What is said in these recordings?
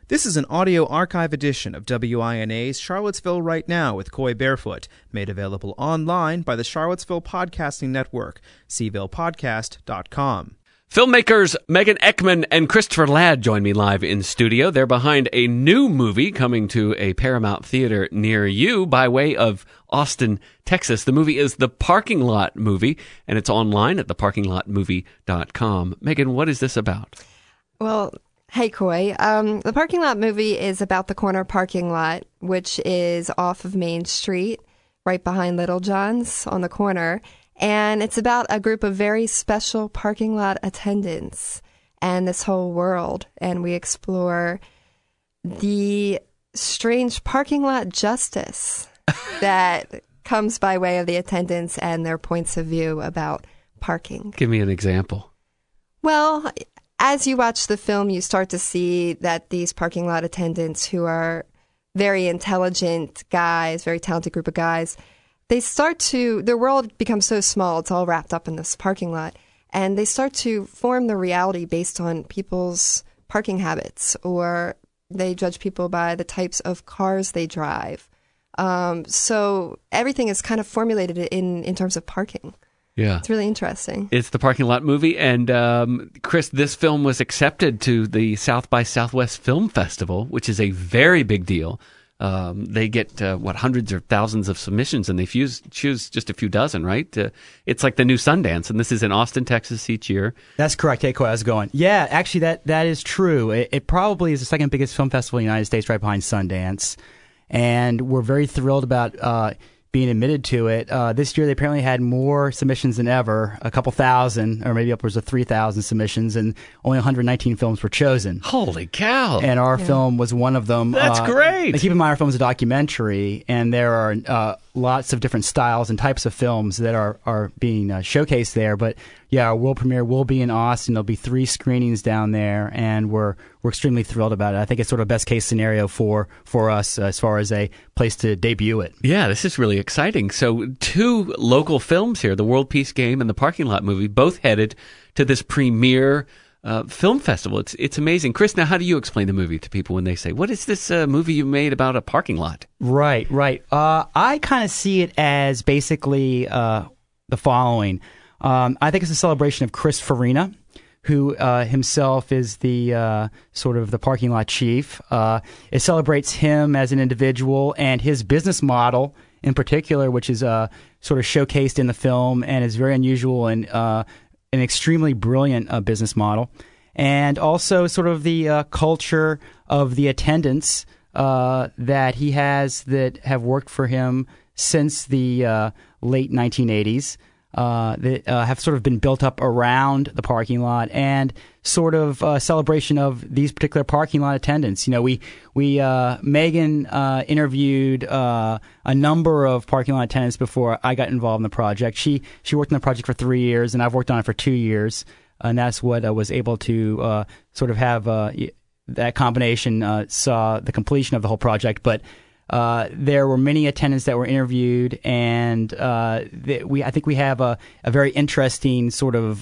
This is an audio archive edition of WINA's Charlottesville Right Now with Coy Barefoot, made available online by the Charlottesville Podcasting Network, cvillePodcast.com. Filmmakers Megan Ekman and Christopher Ladd join me live in studio. They're behind a new movie coming to a Paramount Theater near you by way of Austin, Texas. The movie is The Parking Lot Movie, and it's online at theparkinglotmovie.com. Megan, what is this about? Well, hey, Coy. The Parking Lot Movie is about the corner parking lot, which is off of Main Street, right behind Little John's on the corner. And it's about a group of very special parking lot attendants and this whole world. And we explore the strange parking lot justice that comes by way of the attendants and their points of view about parking. Give me an example. Well, as you watch the film, you start to see that these parking lot attendants, who are very intelligent guys, very talented group of guys, their world becomes so small, it's all wrapped up in this parking lot, and they start to form the reality based on people's parking habits, or they judge people by the types of cars they drive. So everything is kind of formulated in terms of parking. Yeah. It's really interesting. It's The Parking Lot Movie, and Chris, this film was accepted to the South by Southwest Film Festival, which is a very big deal. They get, hundreds or thousands of submissions, and they choose just a few dozen, right? It's like the new Sundance, and this is in Austin, Texas each year. That's correct. Hey, Coy, how's it going? Yeah, actually, that is true. It probably is the second biggest film festival in the United States, right behind Sundance, and we're very thrilled about being admitted to it. This year, they apparently had more submissions than ever, a couple thousand, or maybe upwards of 3,000 submissions, and only 119 films were chosen. Holy cow. And our film was one of them. That's great. And keep in mind, our film is a documentary, and there are lots of different styles and types of films that are being showcased there. But yeah, our world premiere will be in Austin. There'll be 3 screenings down there, and we're extremely thrilled about it. I think it's sort of best case scenario for us as far as a place to debut it. Yeah, this is really exciting. So 2 local films here, the World Peace Game and the Parking Lot Movie, both headed to this premiere film festival. It's amazing. Chris, now how do you explain the movie to people when they say, what is this movie you made about a parking lot? Right. I kind of see it as basically the following. I think it's a celebration of Chris Farina, who himself is the sort of the parking lot chief. It celebrates him as an individual and his business model in particular, which is sort of showcased in the film and is very unusual and an extremely brilliant business model. And also sort of the culture of the attendants that he has that have worked for him since the late 1980s. That have sort of been built up around the parking lot, and sort of a celebration of these particular parking lot attendants. You know, we Megan interviewed a number of parking lot attendants before I got involved in the project. She worked on the project for 3 years, and I've worked on it for 2 years, and that's what I was able to sort of have that combination saw the completion of the whole project. But there were many attendants that were interviewed, and I think we have a very interesting sort of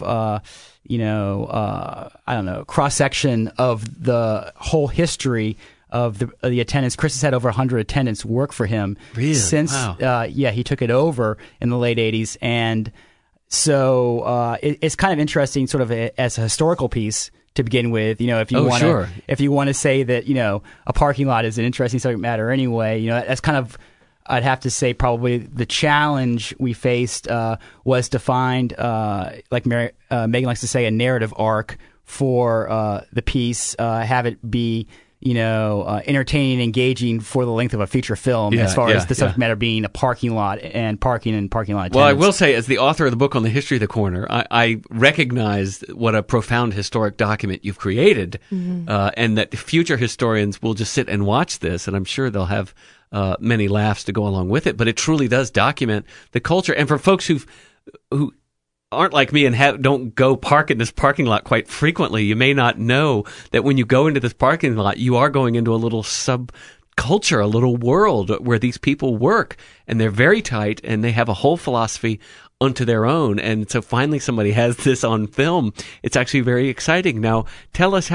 cross section of the whole history of the attendants. Chris has had over 100 attendants work for him since he took it over in the late 80s, and so it's kind of interesting, sort of as a historical piece. To begin with, if you want to say that, a parking lot is an interesting subject matter anyway, that's kind of, I'd have to say probably the challenge we faced was to find, like Megan likes to say, a narrative arc for the piece, have it be, entertaining, engaging for the length of a feature film, as far as the subject matter being a parking lot and parking lot attendants. Well, I will say, as the author of the book on the history of the corner, I recognize what a profound historic document you've created, and that future historians will just sit and watch this, and I'm sure they'll have many laughs to go along with it. But it truly does document the culture, and for folks who aren't like me and don't go park in this parking lot quite frequently, you may not know that when you go into this parking lot, you are going into a little subculture, a little world where these people work, and they're very tight, and they have a whole philosophy unto their own. And so finally somebody has this on film. It's actually very exciting. Now, tell us how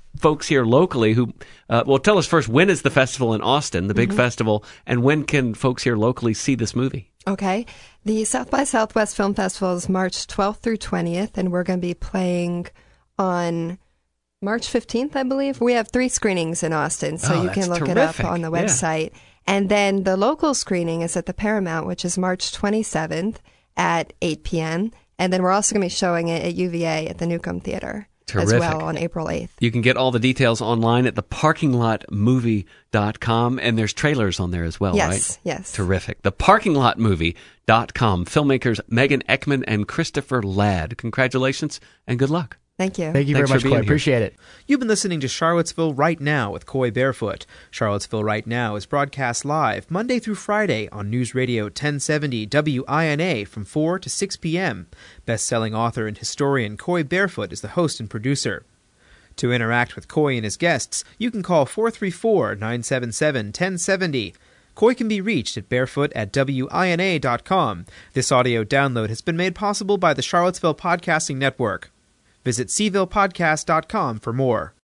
folks here locally who, well, tell us first, when is the festival in Austin, the big festival, and when can folks here locally see this movie? Okay. The South by Southwest Film Festival is March 12th through 20th, and we're going to be playing on March 15th, I believe. We have 3 screenings in Austin, so you can look it up on the website. Yeah. And then the local screening is at the Paramount, which is March 27th at 8 p.m. And then we're also going to be showing it at UVA at the Newcomb Theater. Terrific. As well on April 8th. You can get all the details online at theparkinglotmovie.com, and there's trailers on there as well, right? Yes. Terrific. Theparkinglotmovie.com. Filmmakers Megan Ekman and Christopher Ladd. Congratulations and good luck. Thank you. Thank you very much, Coy. Appreciate it. You've been listening to Charlottesville Right Now with Coy Barefoot. Charlottesville Right Now is broadcast live Monday through Friday on News Radio 1070 WINA from 4 to 6 p.m. Best-selling author and historian Coy Barefoot is the host and producer. To interact with Coy and his guests, you can call 434-977-1070. Coy can be reached at barefoot@wina.com. This audio download has been made possible by the Charlottesville Podcasting Network. Visit cvillepodcast.com for more.